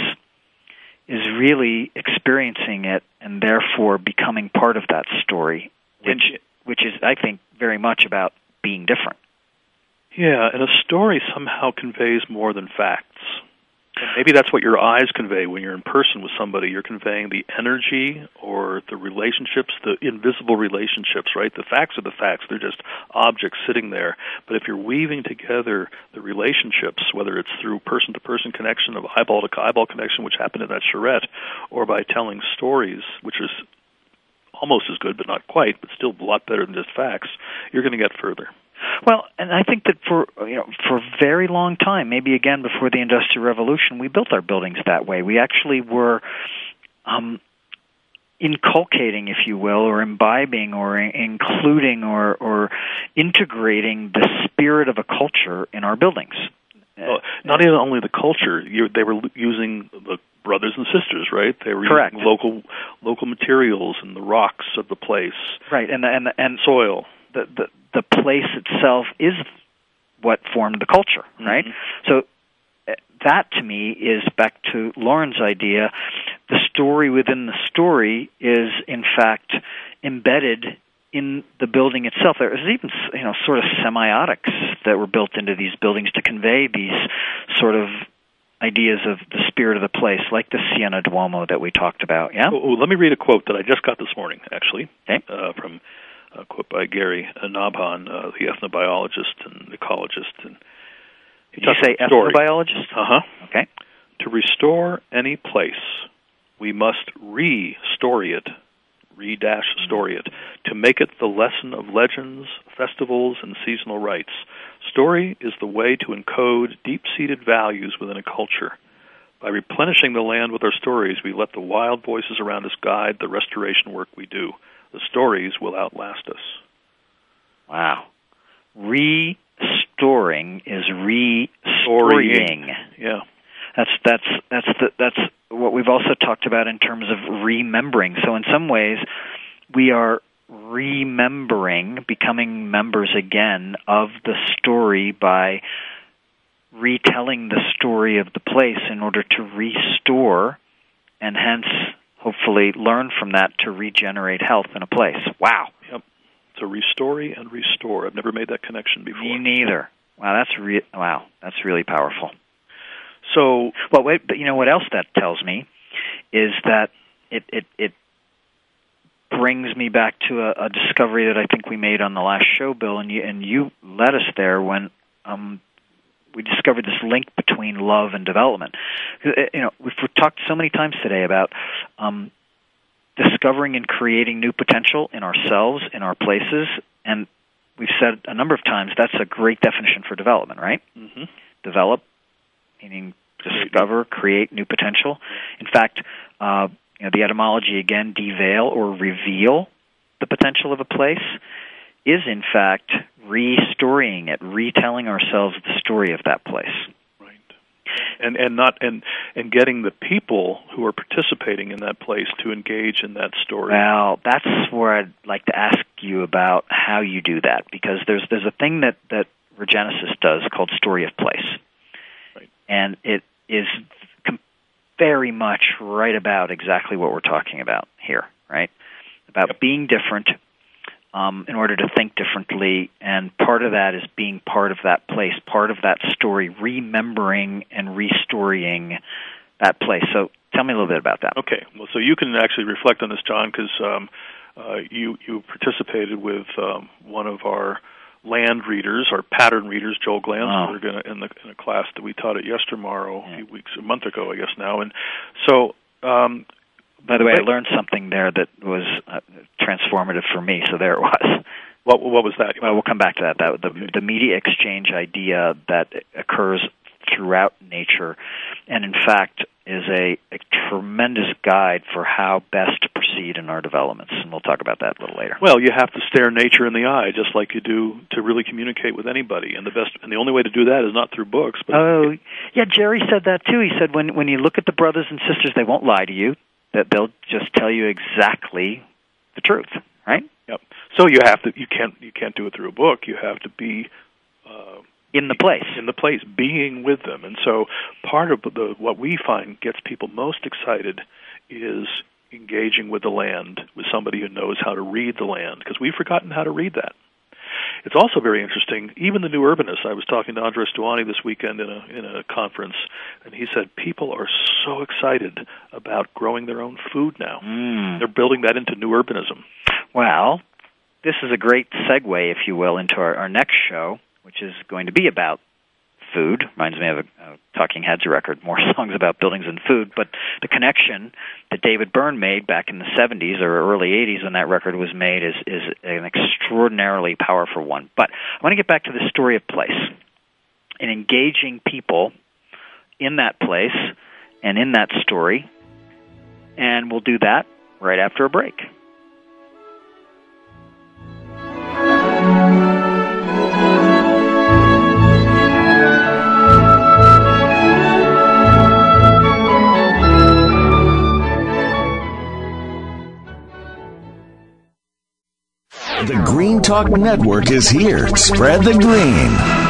D: is really experiencing it and therefore becoming part of that story, which which is, I think, very much about being different.
C: Yeah, and a story somehow conveys more than facts. And maybe that's what your eyes convey when you're in person with somebody. You're conveying the energy or the relationships, the invisible relationships, right? The facts are the facts. They're just objects sitting there. But if you're weaving together the relationships, whether it's through person-to-person connection, of eyeball-to-eyeball connection, which happened in that charrette, or by telling stories, which is almost as good but not quite, but still a lot better than just facts, you're going to get further.
D: Well, and I think that for you know for a very long time, maybe again before the Industrial Revolution, we built our buildings that way. We actually were um, inculcating, if you will, or imbibing, or including, or, or integrating the spirit of a culture in our buildings.
C: Well, not even only the culture, you, they were using the brothers and sisters, right? They were
D: Correct.
C: using local local materials and the rocks of the place,
D: right? And the, and the, and
C: soil.
D: The, the the place itself is what formed the culture, right? Mm-hmm. So uh, that, to me, is back to Lauren's idea. The story within the story is, in fact, embedded in the building itself. There's even, you know, sort of semiotics that were built into these buildings to convey these sort of ideas of the spirit of the place, like the Siena Duomo that we talked about. Yeah.
C: Oh, let me read a quote that I just got this morning, actually,
D: okay.
C: uh, from. A quote by Gary Nabhan, uh, the ethnobiologist and ecologist. And
D: he Did you say ethnobiologist?
C: Uh-huh.
D: Okay.
C: To restore any place, we must re-story it, re-story it, to make it the lesson of legends, festivals, and seasonal rites. Story is the way to encode deep-seated values within a culture. By replenishing the land with our stories, we let the wild voices around us guide the restoration work we do. The stories will outlast us.
D: Wow. Restoring is restoring.
C: Yeah.
D: That's that's that's the, that's what we've also talked about in terms of remembering. So in some ways, we are remembering, becoming members again of the story by retelling the story of the place in order to restore and hence hopefully learn from that to regenerate health in a place. Wow.
C: Yep. So restory and restore. I've never made that connection before.
D: Me neither. Wow, that's re- wow, that's really powerful.
C: So,
D: well, wait, but you know what else that tells me is that it it, it brings me back to a, a discovery that I think we made on the last show, Bill, and you and you led us there when um, we discovered this link between love and development. You know, we've talked so many times today about um, discovering and creating new potential in ourselves, in our places, and we've said a number of times that's a great definition for development, right?
C: Mm-hmm.
D: Develop, meaning discover, create new potential. In fact, uh, you know, the etymology again, deveil or reveal the potential of a place, is in fact restoring it, retelling ourselves the story of that place.
C: Right. And and not and and getting the people who are participating in that place to engage in that story.
D: Well, that's where I'd like to ask you about how you do that, because there's there's a thing that, that Regenesis does called Story of Place.
C: Right.
D: And it is very much right about exactly what we're talking about here, right? About
C: yep.
D: being different um, in order to think differently, and part of that is being part of that place, part of that story, remembering and restorying that place. So tell me a little bit about that.
C: Okay. Well, so you can actually reflect on this, John, because um, uh, you, you participated with um, one of our land readers, our pattern readers, Joel Glansberg,
D: oh.
C: in, a, in, the, in a class that we taught at Yestermorrow yeah. a few weeks, a month ago, I guess now. And so, um,
D: by the way, I learned something there that was uh, transformative for me. So there it was.
C: What what was that?
D: Well, we'll come back to that. That the, okay. the media exchange idea that occurs throughout nature, and in fact is a, a tremendous guide for how best to proceed in our developments, and we'll talk about that a little later.
C: Well, you have to stare nature in the eye, just like you do to really communicate with anybody, and the best and the only way to do that is not through books. But
D: oh, yeah, Jerry said that too. He said when when you look at the brothers and sisters, they won't lie to you; that they'll just tell you exactly the truth, right?
C: Yep. So you have to you can't you can't do it through a book. You have to be uh,
D: in the place,
C: in the place, being with them. And so part of the what we find gets people most excited is engaging with the land, with somebody who knows how to read the land, because we've forgotten how to read that. It's also very interesting, even the new urbanists. I was talking to Andres Duani this weekend in a in a conference, and he said people are so excited about growing their own food now.
D: Mm.
C: They're building that into new urbanism.
D: Well, this is a great segue, if you will, into our, our next show, which is going to be about food. Reminds me of a, a Talking Heads record, more songs about buildings and food. But the connection that David Byrne made back in the seventies or early eighties when that record was made is, is an extraordinarily powerful one. But I want to get back to the story of place and engaging people in that place and in that story. And we'll do that right after a break.
J: The Green Talk Network is here. Spread the green.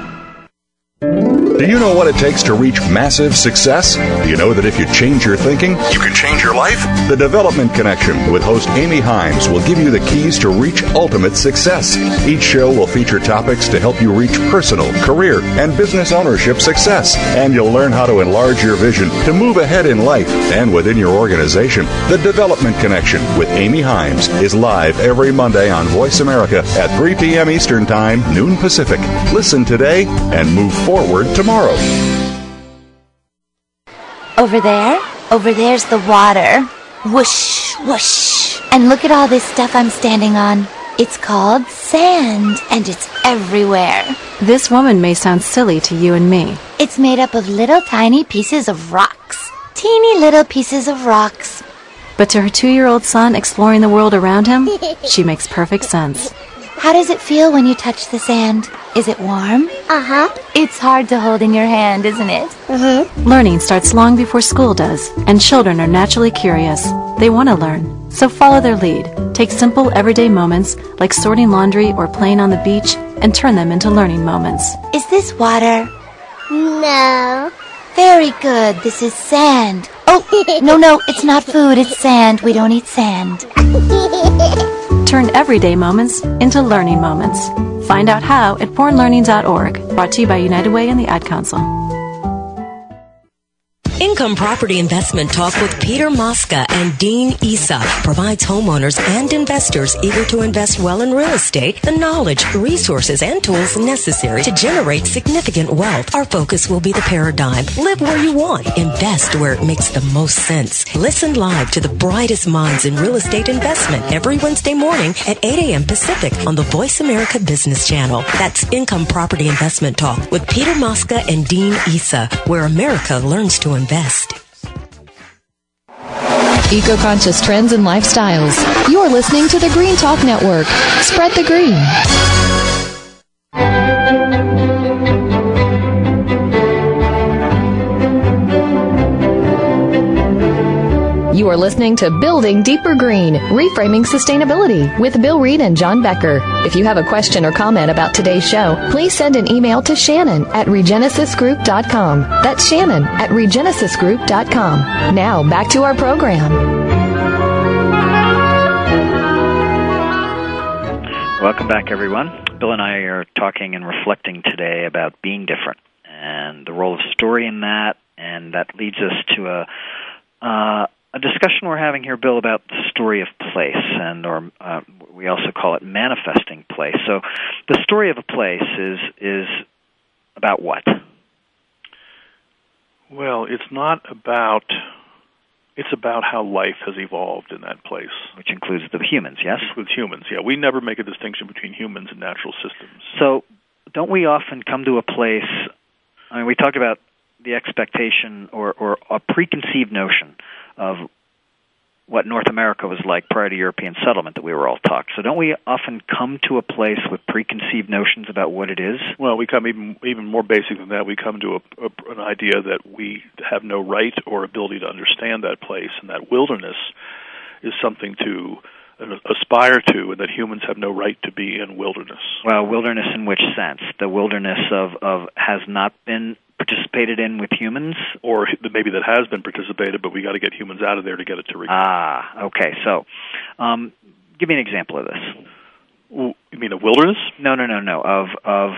J: Do you know what it takes to reach massive success? Do you know that if you change your thinking, you can change your life? The Development Connection with host Amy Himes will give you the keys to reach ultimate success. Each show will feature topics to help you reach personal, career, and business ownership success. And you'll learn how to enlarge your vision to move ahead in life and within your organization. The Development Connection with Amy Himes is live every Monday on Voice America at three p.m. Eastern Time, noon Pacific. Listen today and move forward tomorrow.
M: Over there, over there's the water. Whoosh, whoosh. And look at all this stuff I'm standing on. It's called sand, and it's everywhere.
I: This woman may sound silly to you and me.
M: It's made up of little tiny pieces of rock. teeny little pieces of rocks.
I: But to her two-year-old son exploring the world around him, she makes perfect sense.
M: How does it feel when you touch the sand? Is it warm?
N: Uh-huh.
M: It's hard to hold in your hand, isn't it?
N: Mm-hmm.
I: Learning starts long before school does, and children are naturally curious. They want to learn, so follow their lead. Take simple, everyday moments, like sorting laundry or playing on the beach, and turn them into learning moments.
M: Is this water?
N: No.
M: Very good. This is sand. Oh, no, no, it's not food. It's sand. We don't eat sand.
I: Turn everyday moments into learning moments. Find out how at born learning dot org. Brought to you by United Way and the Ad Council.
O: Income Property Investment Talk with Peter Mosca and Dean Issa provides homeowners and investors eager to invest well in real estate the knowledge, resources, and tools necessary to generate significant wealth. Our focus will be the paradigm. Live where you want. Invest where it makes the most sense. Listen live to the brightest minds in real estate investment every Wednesday morning at eight a.m. Pacific on the Voice America Business Channel. That's Income Property Investment Talk with Peter Mosca and Dean Issa, where America learns to invest. Invest.
B: Eco-conscious trends and lifestyles. You're listening to the Green Talk Network. Spread the green. You are listening to Building Deeper Green, Reframing Sustainability with Bill Reed and John Becker. If you have a question or comment about today's show, please send an email to Shannon at regenesis group dot com. That's Shannon at regenesis group dot com. Now, back to our program.
D: Welcome back, everyone. Bill and I are talking and reflecting today about being different and the role of story in that, and that leads us to a... Uh, A discussion we're having here, Bill, about the story of place, and or uh, we also call it manifesting place. So, the story of a place is is about what?
C: Well, it's not about. It's about how life has evolved in that place,
D: which includes the humans. Yes,
C: includes humans. Yeah, we never make a distinction between humans and natural systems.
D: So, don't we often come to a place? I mean, we talked about the expectation or, or a preconceived notion of what North America was like prior to European settlement that we were all taught. So don't we often come to a place with preconceived notions about what it is?
C: Well, we come even even more basic than that. We come to a, a, an idea that we have no right or ability to understand that place, and that wilderness is something to aspire to, and that humans have no right to be in wilderness.
D: Well, wilderness in which sense? The wilderness of, of has not been participated in with humans?
C: Or maybe that has been participated, but we got to get humans out of there to get it to recover.
D: Ah, okay. So, um, give me an example of this.
C: Well, you mean a wilderness?
D: No, no, no, no. Of of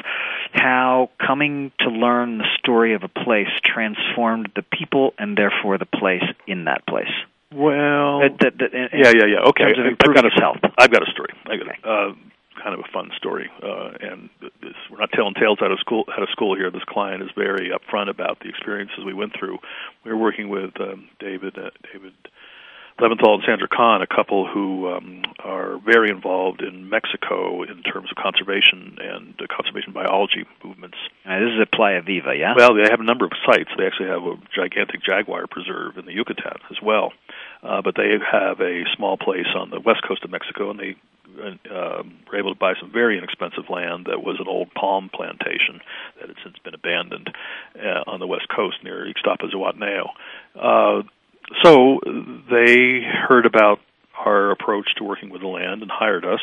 D: how coming to learn the story of a place transformed the people and therefore the place in that place.
C: Well,
D: that, that, that, in,
C: yeah, yeah, yeah. Okay,
D: in
C: I've got a
D: health.
C: I've got a story. I got
D: okay.
C: uh, kind of a fun story, uh, and this, we're not telling tales out of school. Out of school here. This client is very upfront about the experiences we went through. We were working with um, David, uh, David Leventhal and Sandra Kahn, a couple who um, are very involved in Mexico in terms of conservation and uh, conservation biology movements.
D: Uh, this is at Playa Viva, yeah?
C: Well, they have a number of sites. They actually have a gigantic jaguar preserve in the Yucatan as well. Uh, but they have a small place on the west coast of Mexico, and they uh, were able to buy some very inexpensive land that was an old palm plantation that had since been abandoned uh, on the west coast near Ixtapa-Zuatneo. Uh, so they heard about our approach to working with the land and hired us,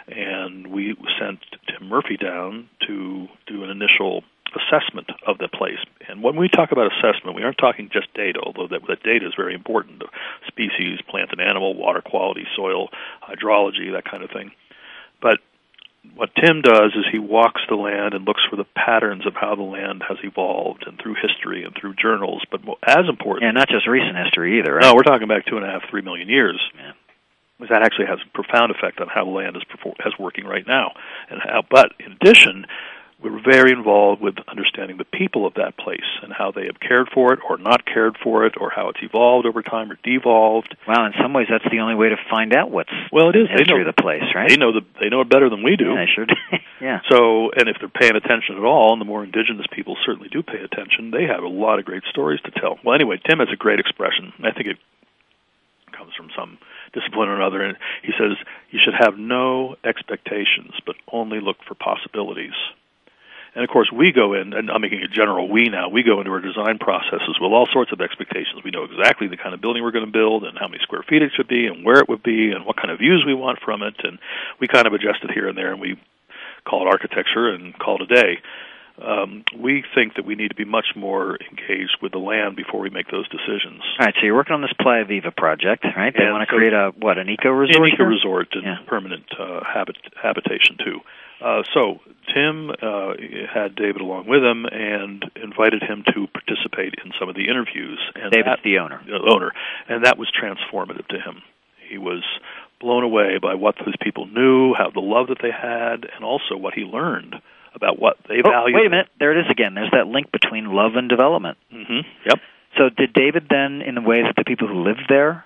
C: and we sent Tim Murphy down to do an initial assessment of the place. And when we talk about assessment, we aren't talking just data, although that, that data is very important, species, plant and animal, water quality, soil, hydrology, that kind of thing. But what Tim does is he walks the land and looks for the patterns of how the land has evolved, and through history and through journals. But as important...
D: Yeah, not just recent history either, right?
C: No, we're talking back two and a half, three million years. Yeah. That actually has a profound effect on how the land is, perform- is working right now. And how, but in addition, we're very involved with understanding the people of that place and how they have cared for it or not cared for it, or how it's evolved over time or devolved.
D: Well, in some ways, that's the only way to find out what's
C: well, it is.
D: the history
C: they know,
D: of the place, right?
C: They know the, they know it better than we do.
D: Yeah, they sure do. Yeah.
C: So, and if they're paying attention at all, and the more indigenous people certainly do pay attention, they have a lot of great stories to tell. Well, anyway, Tim has a great expression. I think it comes from some discipline or another, and he says, you should have no expectations, but only look for possibilities. And, of course, we go in, and I'm making a general we now, we go into our design processes with all sorts of expectations. We know exactly the kind of building we're going to build and how many square feet it should be and where it would be and what kind of views we want from it, and we kind of adjust it here and there, and we call it architecture and call it a day. Um, we think that we need to be much more engaged with the land before we make those decisions.
D: All right, so you're working on this Playa Viva project, right? They
C: And
D: want to
C: so-
D: create a, what, an eco-resort?
C: An
D: here?
C: eco-resort and
D: Yeah.
C: permanent uh, habit, habitation, too. Uh, so Tim uh, had David along with him and invited him to participate in some of the interviews. And
D: David's
C: that,
D: the owner.
C: The owner. And that was transformative to him. He was blown away by what his people knew, how the love that they had, and also what he learned about what they
D: Oh,
C: valued.
D: wait a minute. There it is again. There's that link between love and development.
C: Mm-hmm. Yep.
D: So did David then, in the way that the people who lived there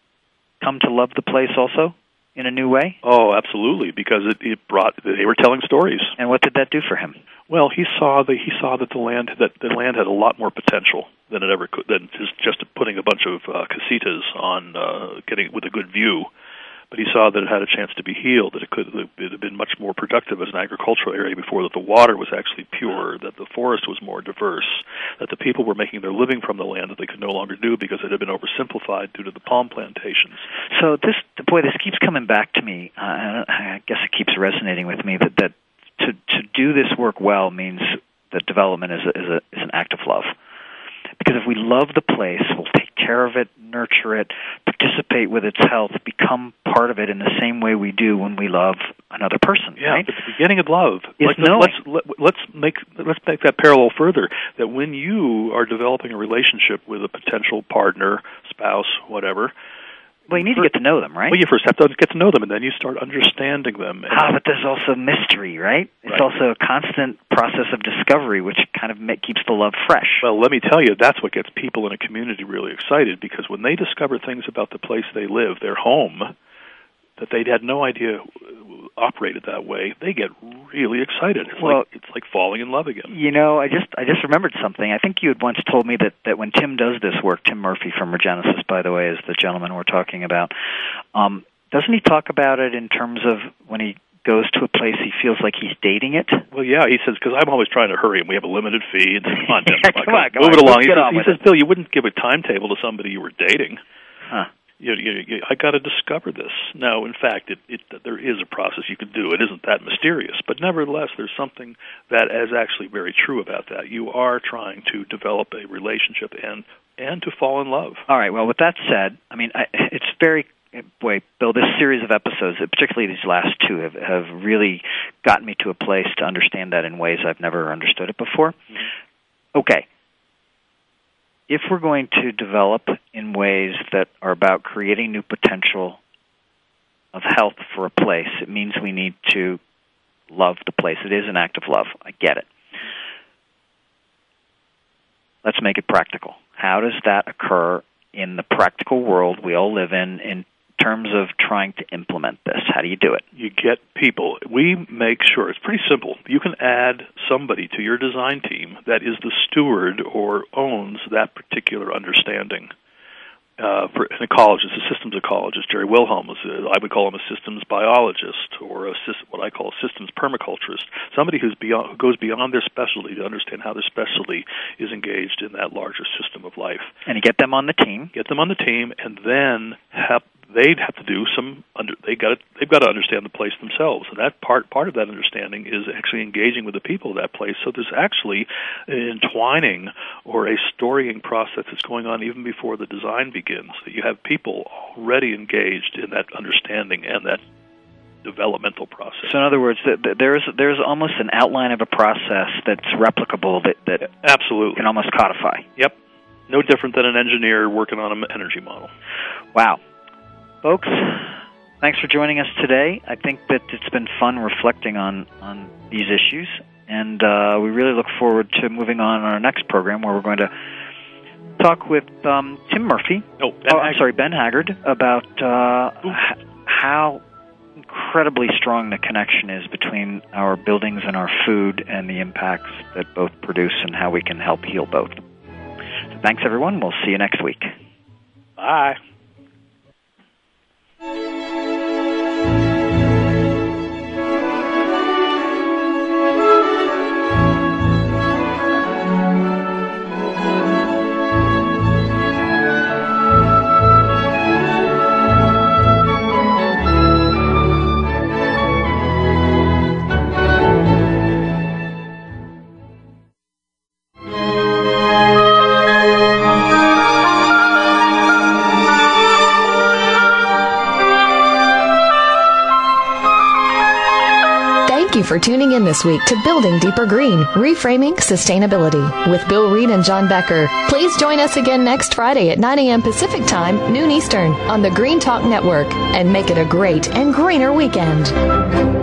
D: come to love the place also in a new way?
C: Oh, absolutely, because it, it brought, they were telling stories.
D: And what did that do for him?
C: Well, he saw that he saw that the land that the land had a lot more potential than it ever could, than just just putting a bunch of uh, casitas on uh, getting with a good view. But he saw that it had a chance to be healed, that it could it had been much more productive as an agricultural area before, that the water was actually pure, that the forest was more diverse, that the people were making their living from the land that they could no longer do because it had been oversimplified due to the palm plantations.
D: So this, boy, this keeps coming back to me. Uh, I guess it keeps resonating with me that, that to to do this work well means that development is a, is a is an act of love. Because if we love the place, we'll take care of it, nurture it, participate with its health, become part of it in the same way we do when we love another person.
C: Yeah,
D: right?
C: but the beginning of love.
D: Is
C: Like,
D: knowing.
C: let's let, let's make let's make that parallel further. That when you are developing a relationship with a potential partner, spouse, whatever.
D: Well, you need to get to know them, right?
C: Well, you first have to get to know them, and then you start understanding them. And
D: Ah, but there's also mystery, right? It's
C: Right.
D: also a constant process of discovery, which kind of ma- keeps the love fresh.
C: Well, let me tell you, that's what gets people in a community really excited, because when they discover things about the place they live, their home, that they had no idea operated that way, they get really excited. It's
D: Well-
C: like it's like falling in love again.
D: You know, I just I just remembered something. I think you had once told me that, that when Tim does this work, Tim Murphy from Regenesis, by the way, is the gentleman we're talking about, um, doesn't he talk about it in terms of when he goes to a place he feels like he's dating it?
C: Well, yeah, he says, because I'm always trying to hurry, and we have a limited fee, and come on, Tim,
D: Yeah, come on, come
C: move
D: on,
C: it along.
D: let's
C: He
D: get
C: says,
D: on
C: he
D: with
C: says
D: it.
C: Bill, you wouldn't give a timetable to somebody you were dating.
D: Huh.
C: You, you, you, I got to discover this. Now, in fact, it, it, there is a process you can do. It isn't that mysterious, but nevertheless, there's something that is actually very true about that. You are trying to develop a relationship and and to fall in love.
D: All right. Well, with that said, I mean, I, it's very boy, Bill. This series of episodes, particularly these last two, have have really gotten me to a place to understand that in ways I've never understood it before. Mm-hmm. Okay. If we're going to develop in ways that are about creating new potential of health for a place, it means we need to love the place. It is an act of love. I get it. Let's make it practical. How does that occur in the practical world we all live in in terms of trying to implement this? How do you do it?
C: You get people. We make sure, it's pretty simple. You can add somebody to your design team that is the steward or owns that particular understanding. Uh, for an ecologist, a systems ecologist, Jerry Wilhelm, is a, I would call him a systems biologist, or a what I call a systems permaculturist, somebody who's beyond, who goes beyond their specialty to understand how their specialty is engaged in that larger system of life.
D: And you get them on the team.
C: Get them on the team, and then have, they'd have to do some. Under, they got they've got to understand the place themselves, and that part part of that understanding is actually engaging with the people of that place. So there's actually an entwining or a storying process that's going on even before the design begins. So you have people already engaged in that understanding and that developmental process.
D: So in other words, th- th- there's there's almost an outline of a process that's replicable that that
C: absolutely
D: can almost codify.
C: Yep, no different than an engineer working on an energy model.
D: Wow. Folks, thanks for joining us today. I think that it's been fun reflecting on, on these issues, and uh, we really look forward to moving on in our next program where we're going to talk with um, Tim Murphy.
C: Oh, Ben
D: oh I'm
C: Haggard.
D: sorry, Ben Haggard, about uh, h- how incredibly strong the connection is between our buildings and our food and the impacts that both produce and how we can help heal both. So thanks, everyone. We'll see you next week.
P: Bye.
B: Thank you for tuning in this week to Building Deeper Green, Reframing Sustainability with Bill Reed and John Becker. Please join us again next Friday at nine a.m. Pacific Time, noon Eastern on the Green Talk Network, and make it a great and greener weekend.